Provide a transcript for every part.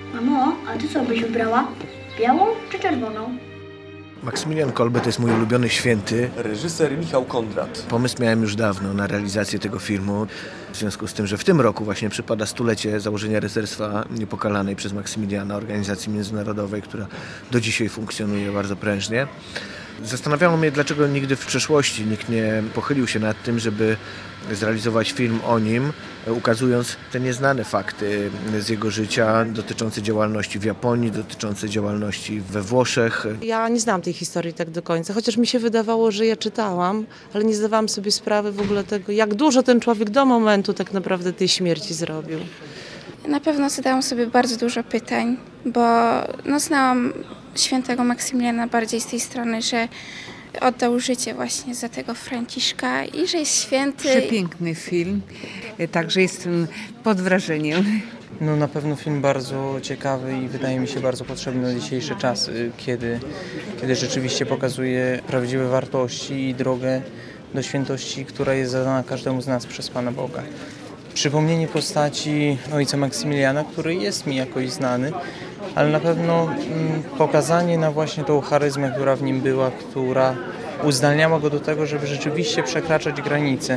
Mamo, a ty co byś wybrała? Białą czy czerwoną? Maksymilian Kolbe to jest mój ulubiony święty. Reżyser Michał Kondrat. Pomysł miałem już dawno na realizację tego filmu. W związku z tym, że w tym roku właśnie przypada stulecie założenia Rycerstwa Niepokalanej przez Maksymiliana, organizacji międzynarodowej, która do dzisiaj funkcjonuje bardzo prężnie. Zastanawiało mnie, dlaczego nigdy w przeszłości nikt nie pochylił się nad tym, żeby zrealizować film o nim, ukazując te nieznane fakty z jego życia dotyczące działalności w Japonii, dotyczące działalności we Włoszech. Ja nie znam tej historii tak do końca, chociaż mi się wydawało, że ja czytałam, ale nie zdawałam sobie sprawy w ogóle tego, jak dużo ten człowiek do momentu tak naprawdę tej śmierci zrobił. Na pewno zadałam sobie bardzo dużo pytań, bo znałam świętego Maksymiliana bardziej z tej strony, że oddał życie właśnie za tego Franciszka i że jest święty. Przepiękny film, także jestem pod wrażeniem. No na pewno film bardzo ciekawy i wydaje mi się bardzo potrzebny na dzisiejsze czasy, kiedy rzeczywiście pokazuje prawdziwe wartości i drogę do świętości, która jest zadana każdemu z nas przez Pana Boga. Przypomnienie postaci ojca Maksymiliana, który jest mi jakoś znany, ale na pewno pokazanie na właśnie tą charyzmę, która w nim była, która uzdalniała go do tego, żeby rzeczywiście przekraczać granice.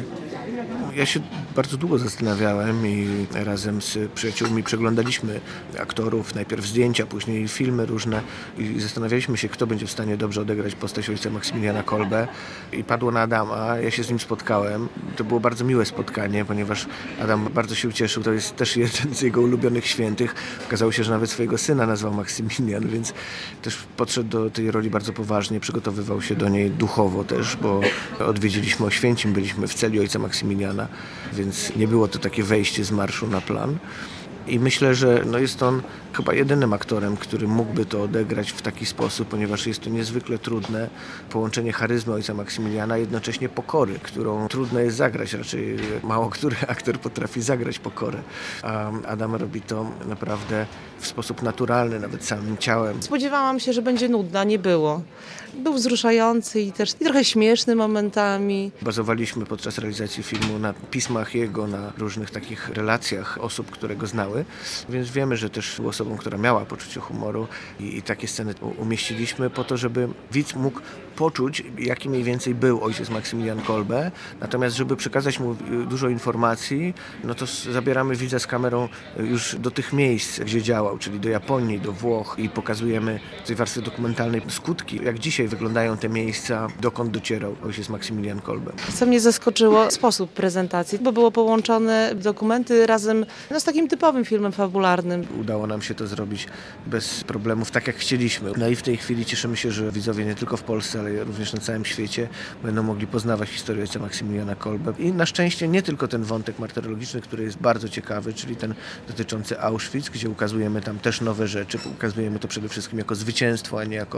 Ja się bardzo długo zastanawiałem i razem z przyjaciółmi przeglądaliśmy aktorów, najpierw zdjęcia, później filmy różne i zastanawialiśmy się, kto będzie w stanie dobrze odegrać postać ojca Maksymiliana Kolbe i padło na Adama. Ja się z nim spotkałem. To było bardzo miłe spotkanie, ponieważ Adam bardzo się ucieszył. To jest też jeden z jego ulubionych świętych. Okazało się, że nawet swojego syna nazwał Maksymilian, więc też podszedł do tej roli bardzo poważnie, przygotowywał się do niej duchowo też, bo odwiedziliśmy Oświęcim, byliśmy w celi ojca Maksymiliana, więc nie było to takie wejście z marszu na plan. I myślę, że jest on chyba jedynym aktorem, który mógłby to odegrać w taki sposób, ponieważ jest to niezwykle trudne połączenie charyzmy ojca Maksymiliana, jednocześnie pokory, którą trudno jest zagrać. Raczej mało który aktor potrafi zagrać pokorę. A Adam robi to naprawdę w sposób naturalny, nawet samym ciałem. Spodziewałam się, że będzie nudna, nie było. Był wzruszający i też trochę śmieszny momentami. Bazowaliśmy podczas realizacji filmu na pismach jego, na różnych takich relacjach osób, które go znały, więc wiemy, że też był osobą, która miała poczucie humoru i takie sceny umieściliśmy po to, żeby widz mógł poczuć, jaki mniej więcej był ojciec Maksymilian Kolbe, natomiast żeby przekazać mu dużo informacji, to zabieramy widza z kamerą już do tych miejsc, gdzie działał, czyli do Japonii, do Włoch i pokazujemy w tej warstwie dokumentalnej skutki, jak dzisiaj wyglądają te miejsca, dokąd docierał ojciec Maksymilian Kolbe. Co mnie zaskoczyło, sposób prezentacji, bo było połączone dokumenty razem z takim typowym filmem fabularnym. Udało nam się to zrobić bez problemów, tak jak chcieliśmy. No i w tej chwili cieszymy się, że widzowie nie tylko w Polsce, ale również na całym świecie będą mogli poznawać historię ojca Maksymiliana Kolbe. I na szczęście nie tylko ten wątek martyrologiczny, który jest bardzo ciekawy, czyli ten dotyczący Auschwitz, gdzie ukazujemy tam też nowe rzeczy, ukazujemy to przede wszystkim jako zwycięstwo,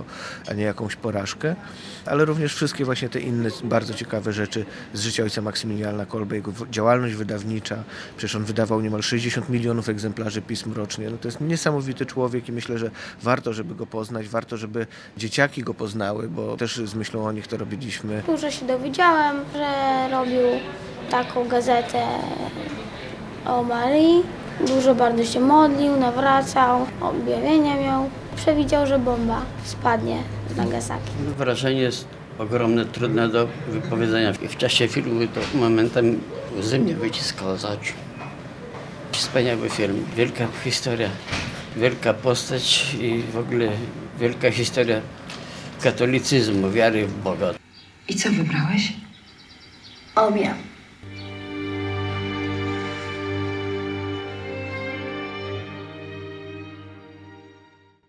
a nie jakąś porażkę, ale również wszystkie właśnie te inne bardzo ciekawe rzeczy z życia ojca Maksymiliana Kolbe, jego działalność wydawnicza. Przecież on wydawał niemal 60 milionów egzemplarzy pism rocznie. To jest niesamowity człowiek i myślę, że warto, żeby go poznać, warto, żeby dzieciaki go poznały, bo też z myślą o nich to robiliśmy. Dużo się dowiedziałem, że robił taką gazetę o Marii. Dużo bardzo się modlił, nawracał, objawienia miał. Przewidział, że bomba spadnie z Nagasaki. Wrażenie jest ogromne, trudne do wypowiedzenia. W czasie filmu to momentami łzy mnie wyciskało z oczu. Wspaniały film, wielka historia, wielka postać i w ogóle wielka historia katolicyzmu, wiary w Boga. I co wybrałeś? Obie.